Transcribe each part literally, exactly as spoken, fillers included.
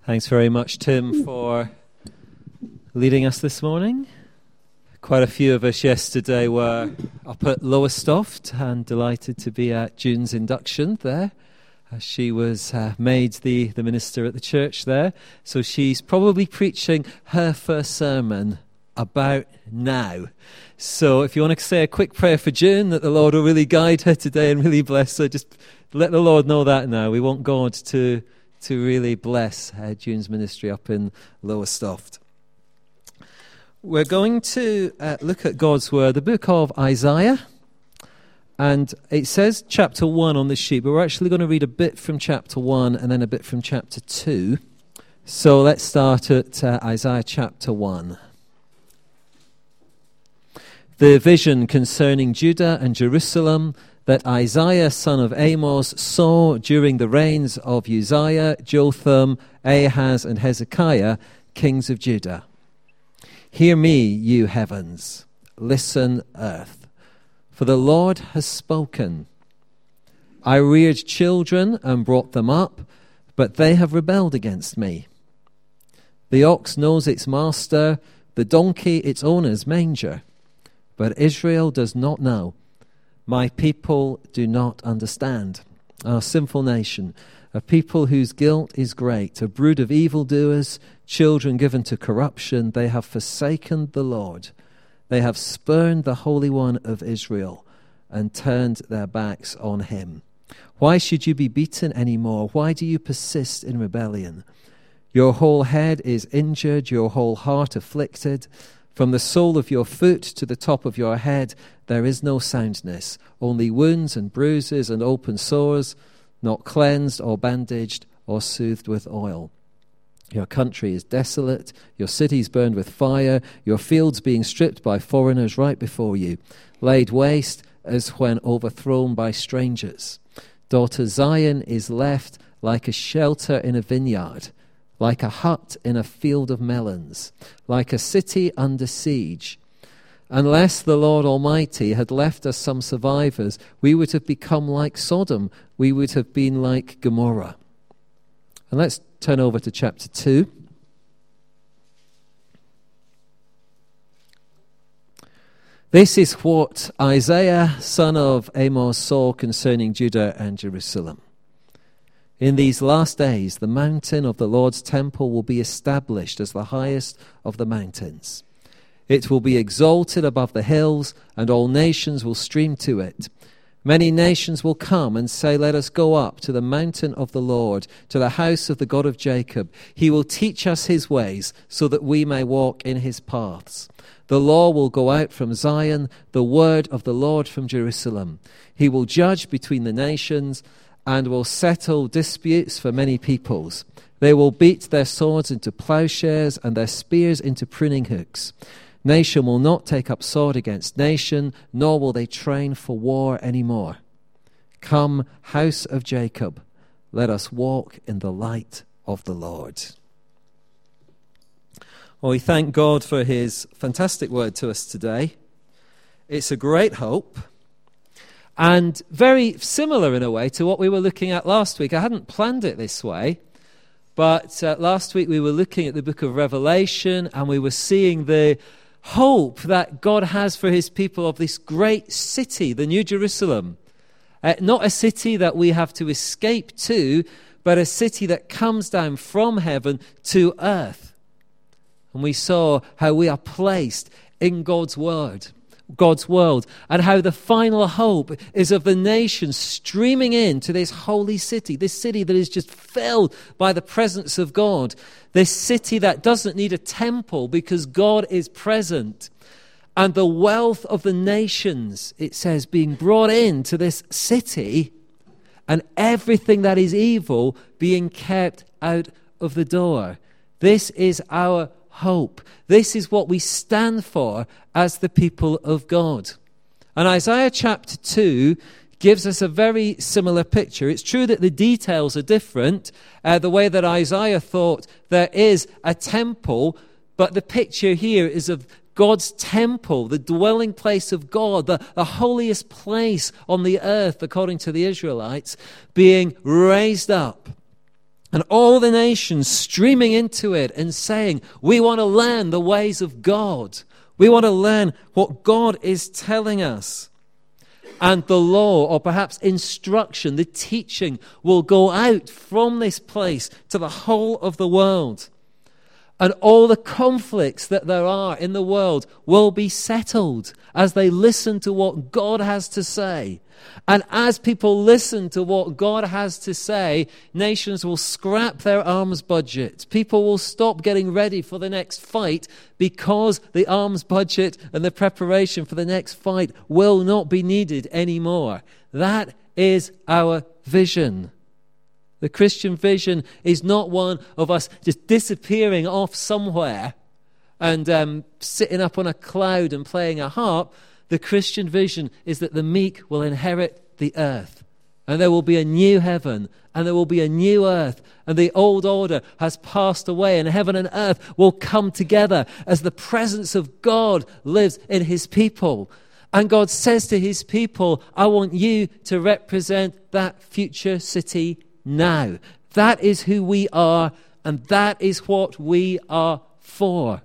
Thanks very much, Tim, for leading us this morning. Quite a few of us yesterday were up at Lowestoft and delighted to be at June's induction there. Uh, she was uh, made the, the minister at the church there, so she's probably preaching her first sermon about now. So if you want to say a quick prayer for June, that the Lord will really guide her today and really bless her, just let the Lord know that now. We want God to... to really bless uh, June's ministry up in Lowestoft. We're going to uh, look at God's Word, the book of Isaiah, and it says chapter one on the sheet, but we're actually going to read a bit from chapter one and then a bit from chapter two. So let's start at uh, Isaiah chapter one. The vision concerning Judah and Jerusalem that Isaiah, son of Amos, saw during the reigns of Uzziah, Jotham, Ahaz, and Hezekiah, kings of Judah. Hear me, you heavens. Listen, earth. For the Lord has spoken. I reared children and brought them up, but they have rebelled against me. The ox knows its master, the donkey its owner's manger. But Israel does not know. My people do not understand. Our sinful nation, a people whose guilt is great, a brood of evildoers, children given to corruption, they have forsaken the Lord. They have spurned the Holy One of Israel and turned their backs on him. Why should you be beaten anymore? Why do you persist in rebellion? Your whole head is injured, your whole heart afflicted. From the sole of your foot to the top of your head, there is no soundness, only wounds and bruises and open sores, not cleansed or bandaged or soothed with oil. Your country is desolate, your cities burned with fire, your fields being stripped by foreigners right before you, laid waste as when overthrown by strangers. Daughter Zion is left like a shelter in a vineyard, like a hut in a field of melons, like a city under siege. Unless the Lord Almighty had left us some survivors, we would have become like Sodom. We would have been like Gomorrah. And let's turn over to chapter two. This is what Isaiah, son of Amos, saw concerning Judah and Jerusalem. In these last days, the mountain of the Lord's temple will be established as the highest of the mountains. It will be exalted above the hills, and all nations will stream to it. Many nations will come and say, let us go up to the mountain of the Lord, to the house of the God of Jacob. He will teach us his ways, so that we may walk in his paths. The law will go out from Zion, the word of the Lord from Jerusalem. He will judge between the nations, and will settle disputes for many peoples. They will beat their swords into plowshares and their spears into pruning hooks. Nation will not take up sword against nation, nor will they train for war anymore. Come, house of Jacob, let us walk in the light of the Lord. Well, we thank God for his fantastic word to us today. It's a great hope. And very similar in a way to what we were looking at last week. I hadn't planned it this way, but uh, last week we were looking at the book of Revelation and we were seeing the hope that God has for his people of this great city, the New Jerusalem. Uh, not a city that we have to escape to, but a city that comes down from heaven to earth. And we saw how we are placed in God's word. God's world, and how the final hope is of the nations streaming into this holy city, this city that is just filled by the presence of God, this city that doesn't need a temple because God is present, and the wealth of the nations, it says, being brought into this city, and everything that is evil being kept out of the door. This is our hope. This is what we stand for as the people of God. And Isaiah chapter two gives us a very similar picture. It's true that the details are different. Uh, the way that Isaiah thought there is a temple, but the picture here is of God's temple, the dwelling place of God, the, the holiest place on the earth, according to the Israelites, being raised up. And all the nations streaming into it and saying, we want to learn the ways of God. We want to learn what God is telling us. And the law, or perhaps instruction, the teaching, will go out from this place to the whole of the world. And all the conflicts that there are in the world will be settled as they listen to what God has to say. And as people listen to what God has to say, nations will scrap their arms budget. People will stop getting ready for the next fight because the arms budget and the preparation for the next fight will not be needed anymore. That is our vision. The Christian vision is not one of us just disappearing off somewhere and um, sitting up on a cloud and playing a harp. The Christian vision is that the meek will inherit the earth, and there will be a new heaven, and there will be a new earth, and the old order has passed away, and heaven and earth will come together as the presence of God lives in his people. And God says to his people, I want you to represent that future city now. That is who we are, and that is what we are for.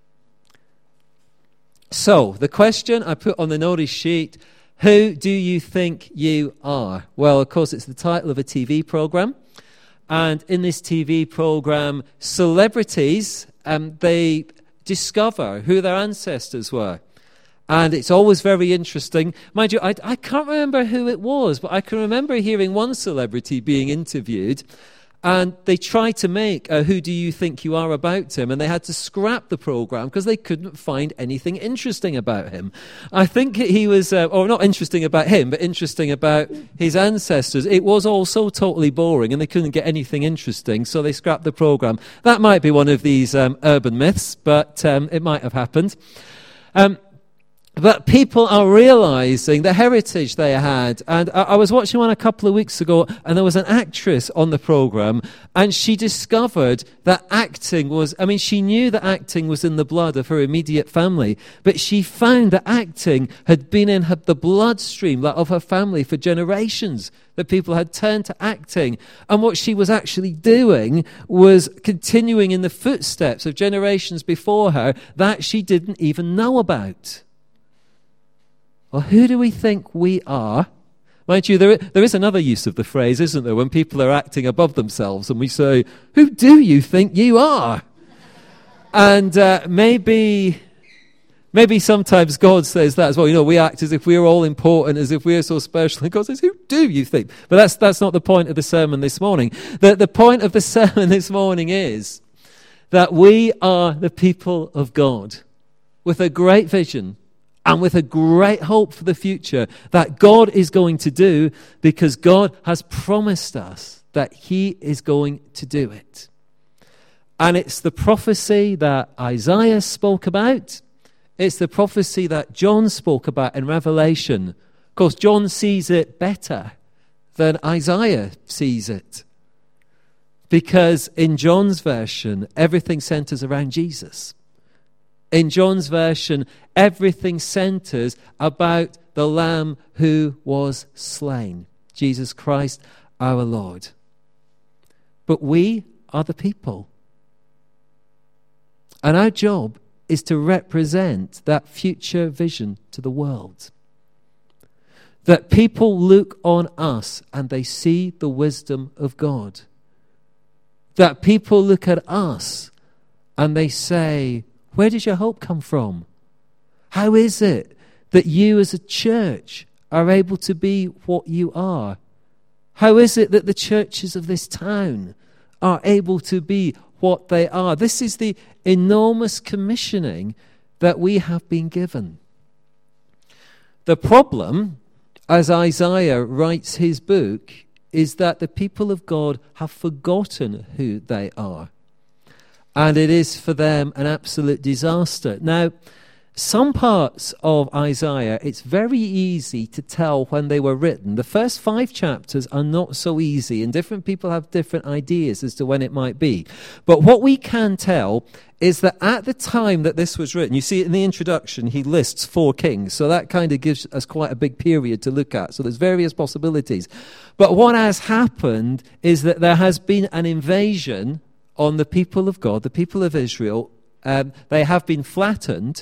So, the question I put on the notice sheet, who do you think you are? Well, of course, it's the title of a T V program. And in this T V program, celebrities, um, they discover who their ancestors were. And it's always very interesting. Mind you, I, I can't remember who it was, but I can remember hearing one celebrity being interviewed, and they tried to make a Who Do You Think You Are about him, and they had to scrap the program because they couldn't find anything interesting about him. I think he was, uh, or not interesting about him, but interesting about his ancestors. It was all so totally boring, and they couldn't get anything interesting, so they scrapped the program. That might be one of these um, urban myths, but um, it might have happened. Um, But people are realizing the heritage they had. And I, I was watching one a couple of weeks ago, and there was an actress on the program, and she discovered that acting was, I mean, she knew that acting was in the blood of her immediate family, but she found that acting had been in her, the bloodstream of her family for generations, that people had turned to acting. And what she was actually doing was continuing in the footsteps of generations before her that she didn't even know about. Well, who do we think we are? Mind you, there, there is another use of the phrase, isn't there, when people are acting above themselves and we say, who do you think you are? And uh, maybe maybe sometimes God says that as well. You know, we act as if we're all important, as if we're so special. And God says, who do you think? But that's that's not the point of the sermon this morning. The, the point of the sermon this morning is that we are the people of God with a great vision, and with a great hope for the future that God is going to do, because God has promised us that he is going to do it. And it's the prophecy that Isaiah spoke about. It's the prophecy that John spoke about in Revelation. Of course, John sees it better than Isaiah sees it, because in John's version, everything centers around Jesus. In John's version, everything centers about the Lamb who was slain, Jesus Christ our Lord. But we are the people. And our job is to represent that future vision to the world. That people look on us and they see the wisdom of God. That people look at us and they say, where does your hope come from? How is it that you as a church are able to be what you are? How is it that the churches of this town are able to be what they are? This is the enormous commissioning that we have been given. The problem, as Isaiah writes his book, is that the people of God have forgotten who they are. And it is for them an absolute disaster. Now, Some parts of Isaiah, it's very easy to tell when they were written. The first five chapters are not so easy, and different people have different ideas as to when it might be. But what we can tell is that at the time that this was written, you see in the introduction, he lists four kings, so that kind of gives us quite a big period to look at. So there's various possibilities. But what has happened is that there has been an invasion on the people of God, the people of Israel. Um, they have been flattened.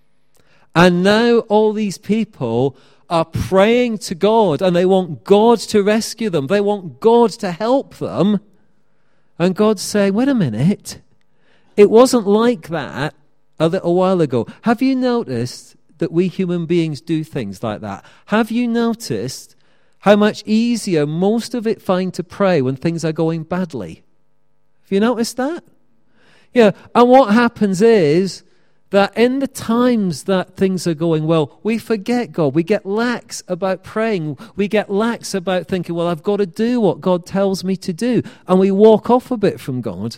And now all these people are praying to God, and they want God to rescue them. They want God to help them. And God's saying, wait a minute, it wasn't like that a little while ago. Have you noticed that we human beings do things like that? Have you noticed how much easier most of it find to pray when things are going badly? Have you noticed that? Yeah, and what happens is that in the times that things are going well, we forget God. We get lax about praying. We get lax about thinking, well, I've got to do what God tells me to do. And we walk off a bit from God.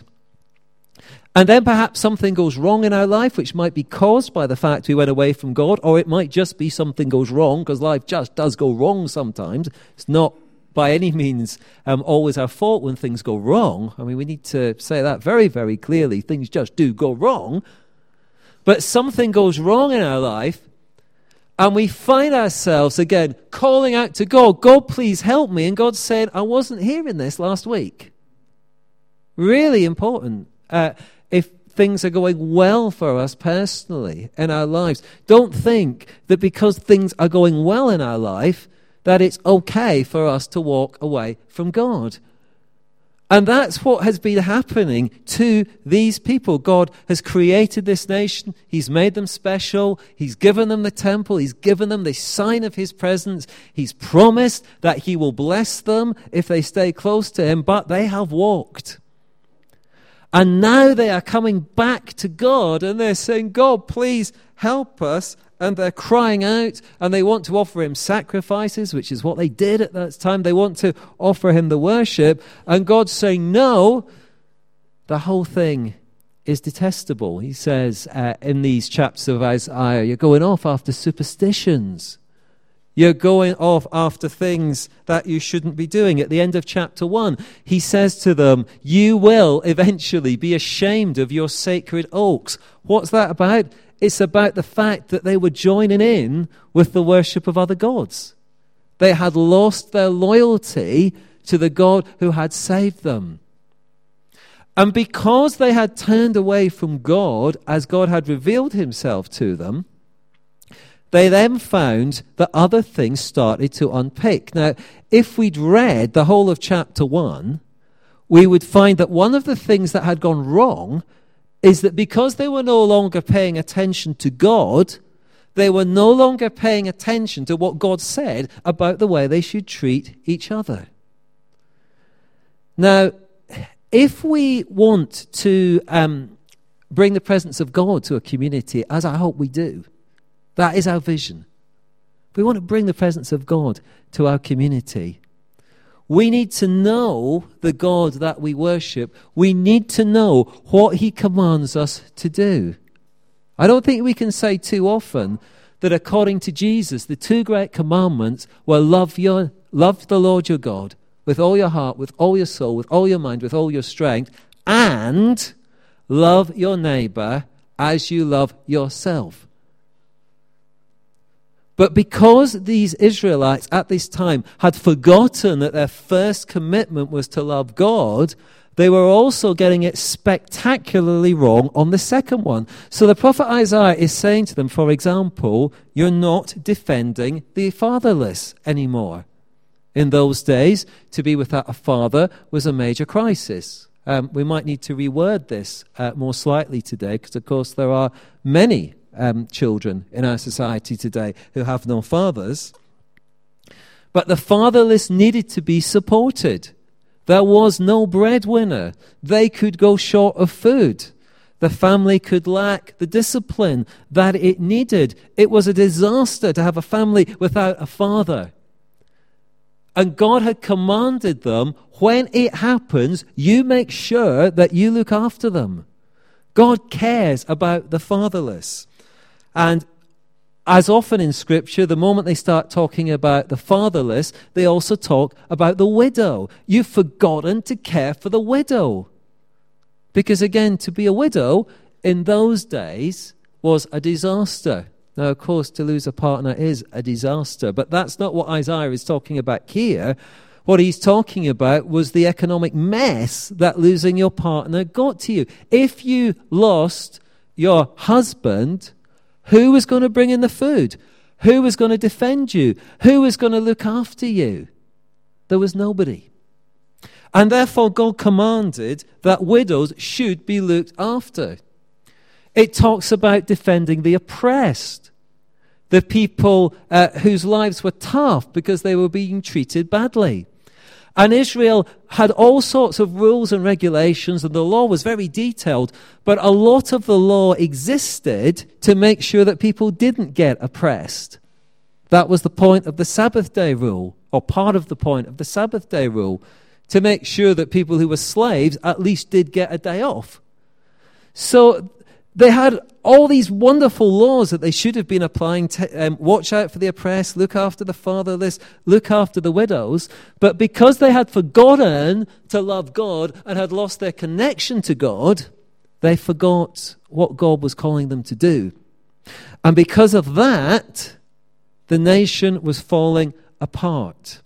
And then perhaps something goes wrong in our life, which might be caused by the fact we went away from God, or it might just be something goes wrong, because life just does go wrong sometimes. It's not by any means um, always our fault when things go wrong. I mean, we need to say that very, very clearly. Things just do go wrong. But something goes wrong in our life, and we find ourselves, again, calling out to God, God, please help me. And God's saying, I wasn't hearing this last week. Really important. Uh, if things are going well for us personally in our lives, don't think that because things are going well in our life, that it's okay for us to walk away from God. And that's what has been happening to these people. God has created this nation. He's made them special. He's given them the temple. He's given them the sign of his presence. He's promised that he will bless them if they stay close to him, but they have walked. And now they are coming back to God, and they're saying, God, please help us. And they're crying out, and they want to offer him sacrifices, which is what they did at that time. They want to offer him the worship. And God's saying, no, the whole thing is detestable. He says uh, in these chapters of Isaiah, you're going off after superstitions. You're going off after things that you shouldn't be doing. At the end of chapter one, he says to them, you will eventually be ashamed of your sacred oaks. What's that about? It's about the fact that they were joining in with the worship of other gods. They had lost their loyalty to the God who had saved them. And because they had turned away from God, as God had revealed himself to them, they then found that other things started to unpick. Now, if we'd read the whole of chapter one, we would find that one of the things that had gone wrong is that because they were no longer paying attention to God, they were no longer paying attention to what God said about the way they should treat each other. Now, if we want to um, bring the presence of God to a community, as I hope we do, that is our vision. If we want to bring the presence of God to our community, we need to know the God that we worship. We need to know what he commands us to do. I don't think we can say too often that according to Jesus, the two great commandments were love your love the Lord your God with all your heart, with all your soul, with all your mind, with all your strength, and love your neighbor as you love yourself. But because these Israelites at this time had forgotten that their first commitment was to love God, they were also getting it spectacularly wrong on the second one. So the prophet Isaiah is saying to them, for example, you're not defending the fatherless anymore. In those days, to be without a father was a major crisis. Um, we might need to reword this uh, more slightly today, because of course there are many Um, children in our society today who have no fathers. But the fatherless needed to be supported. There was no breadwinner. They could go short of food. The family could lack the discipline that it needed. It was a disaster to have a family without a father. And God had commanded them, when it happens, you make sure that you look after them. God cares about the fatherless. And as often in Scripture, the moment they start talking about the fatherless, they also talk about the widow. You've forgotten to care for the widow. Because again, to be a widow in those days was a disaster. Now, of course, to lose a partner is a disaster, but that's not what Isaiah is talking about here. What he's talking about was the economic mess that losing your partner got to you. If you lost your husband, who was going to bring in the food? Who was going to defend you? Who was going to look after you? There was nobody. And therefore, God commanded that widows should be looked after. It talks about defending the oppressed, the people uh, whose lives were tough because they were being treated badly. And Israel had all sorts of rules and regulations, and the law was very detailed, but a lot of the law existed to make sure that people didn't get oppressed. That was the point of the Sabbath day rule, or part of the point of the Sabbath day rule, to make sure that people who were slaves at least did get a day off. So they had all these wonderful laws that they should have been applying. To, um, watch out for the oppressed, look after the fatherless, look after the widows. But because they had forgotten to love God and had lost their connection to God, they forgot what God was calling them to do. And because of that, the nation was falling apart.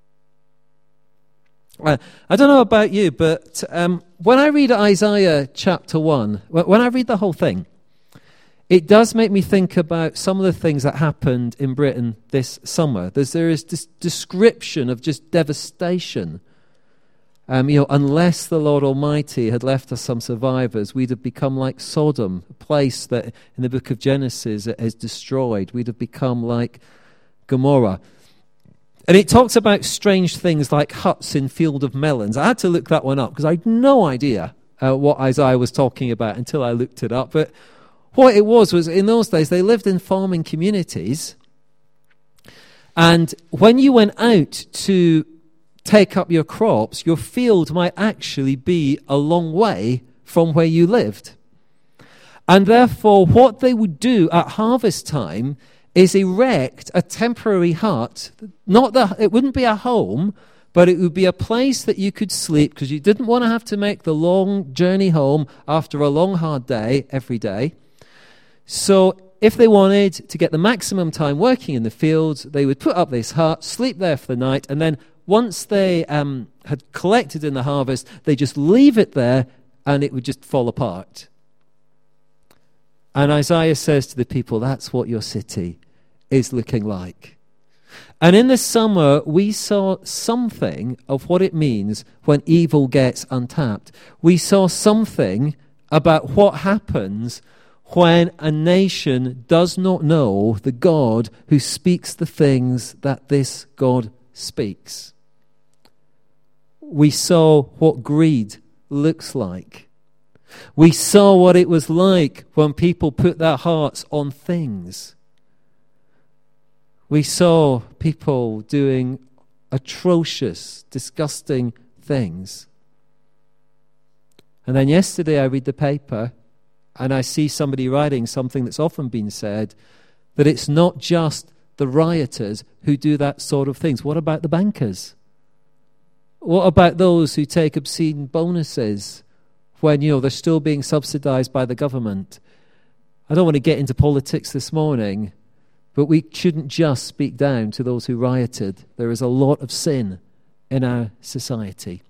Uh, I don't know about you, but um, when I read Isaiah chapter one, when I read the whole thing, it does make me think about some of the things that happened in Britain this summer. There's, there is this description of just devastation. Um, you know, unless the Lord Almighty had left us some survivors, we'd have become like Sodom, a place that in the book of Genesis is destroyed. We'd have become like Gomorrah. And it talks about strange things like huts in field of melons. I had to look that one up because I had no idea uh, what Isaiah was talking about until I looked it up. But what it was, was in those days, they lived in farming communities. And when you went out to take up your crops, your field might actually be a long way from where you lived. And therefore, what they would do at harvest time is erect a temporary hut. Not that it wouldn't be a home, but it would be a place that you could sleep because you didn't want to have to make the long journey home after a long, hard day every day. So if they wanted to get the maximum time working in the fields, they would put up this hut, sleep there for the night, and then once they um, had collected in the harvest, they just leave it there and it would just fall apart. And Isaiah says to the people, that's what your city is looking like. And in the summer, we saw something of what it means when evil gets untapped. We saw something about what happens when a nation does not know the God who speaks the things that this God speaks. We saw what greed looks like. We saw what it was like when people put their hearts on things. We saw people doing atrocious, disgusting things. And then yesterday I read the paper and I see somebody writing something that's often been said, that it's not just the rioters who do that sort of things. What about the bankers? What about those who take obscene bonuses when, you know, they're still being subsidized by the government? I don't want to get into politics this morning, but we shouldn't just speak down to those who rioted. There is a lot of sin in our society.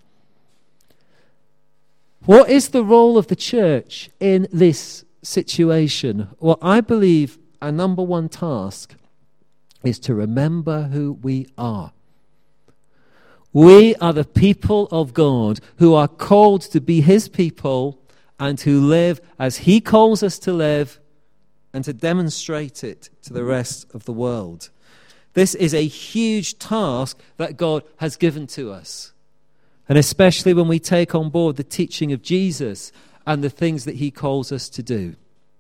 What is the role of the church in this situation? Well, I believe our number one task is to remember who we are. We are the people of God who are called to be his people and who live as he calls us to live and to demonstrate it to the rest of the world. This is a huge task that God has given to us. And especially when we take on board the teaching of Jesus and the things that he calls us to do.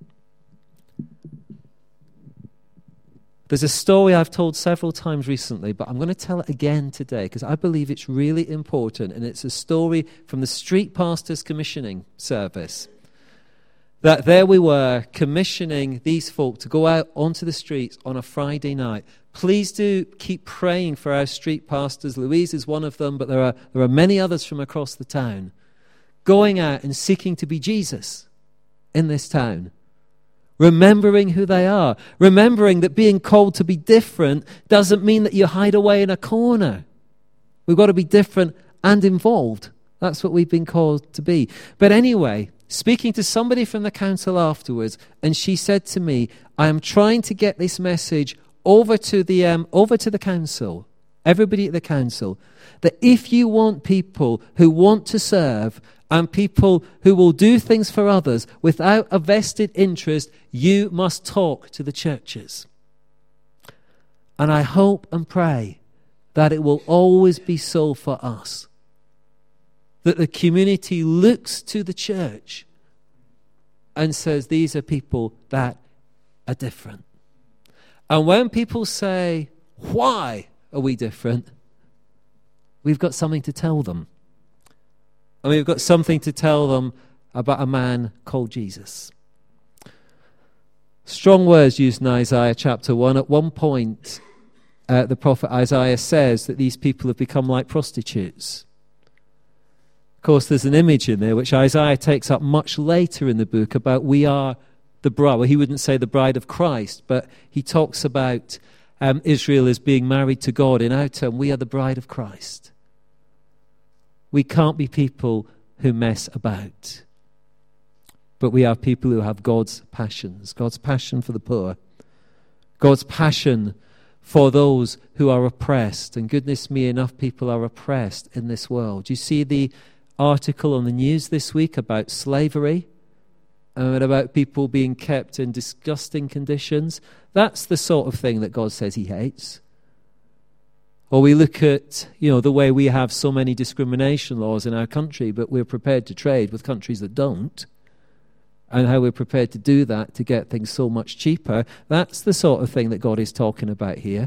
There's a story I've told several times recently, but I'm going to tell it again today because I believe it's really important, and it's a story from the Street Pastors Commissioning Service. that there we were commissioning these folk to go out onto the streets on a Friday night. Please do keep praying for our street pastors. Louise is one of them, but there are, there are many others from across the town going out and seeking to be Jesus in this town. Remembering who they are. Remembering that being called to be different doesn't mean that you hide away in a corner. We've got to be different and involved. That's what we've been called to be. But anyway, speaking to somebody from the council afterwards, and she said to me, I am trying to get this message over to the um, over to the council, everybody at the council, that if you want people who want to serve and people who will do things for others without a vested interest, you must talk to the churches. And I hope and pray that it will always be so for us. That the community looks to the church and says, these are people that are different. And when people say, why are we different? We've got something to tell them. And we've got something to tell them about a man called Jesus. Strong words used in Isaiah chapter one. At one point, uh, the prophet Isaiah says that these people have become like prostitutes. Of course, there's an image in there which Isaiah takes up much later in the book about we are the bride. Well, he wouldn't say the bride of Christ, but he talks about um, Israel as being married to God. In our term, we are the bride of Christ. We can't be people who mess about. But we are people who have God's passions. God's passion for the poor. God's passion for those who are oppressed. And goodness me, enough people are oppressed in this world. You see the article on the news this week about slavery and about people being kept in disgusting conditions. That's the sort of thing that God says he hates. Or we look at, you know, the way we have so many discrimination laws in our country, but we're prepared to trade with countries that don't, and how we're prepared to do that to get things so much cheaper. That's the sort of thing that God is talking about here.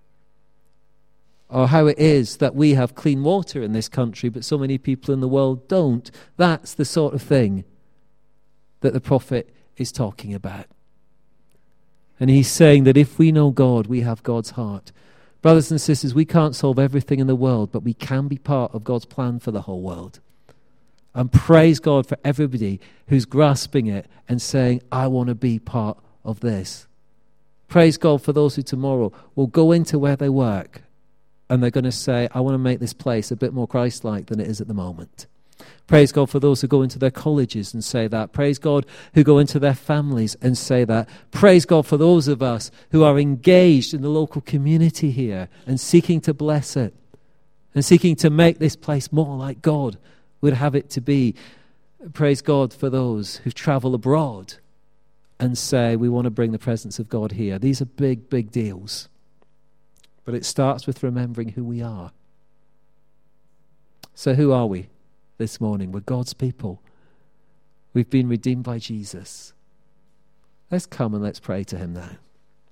Or how it is that we have clean water in this country, but so many people in the world don't. That's the sort of thing that the prophet is talking about. And he's saying that if we know God, we have God's heart. Brothers and sisters, we can't solve everything in the world, but we can be part of God's plan for the whole world. And praise God for everybody who's grasping it and saying, I want to be part of this. Praise God for those who tomorrow will go into where they work and they're going to say, I want to make this place a bit more Christ-like than it is at the moment. Praise God for those who go into their colleges and say that. Praise God who go into their families and say that. Praise God for those of us who are engaged in the local community here and seeking to bless it and seeking to make this place more like God would have it to be. Praise God for those who travel abroad and say, we want to bring the presence of God here. These are big, big deals. But it starts with remembering who we are. So who are we this morning? We're God's people. We've been redeemed by Jesus. Let's come and let's pray to him now.